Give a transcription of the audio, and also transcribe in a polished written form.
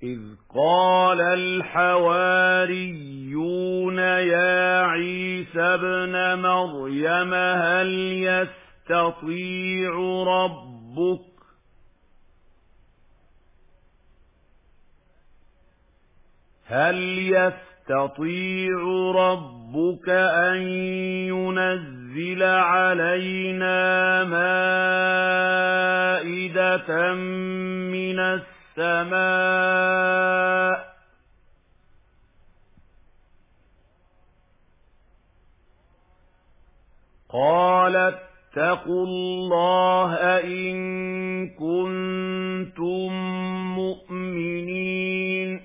إذ قال الحواريون يا عيسى ابن مريم هل يستطيع ربك أن ينزل علينا مائدة من السماء قال اتقوا الله إن كنتم مؤمنين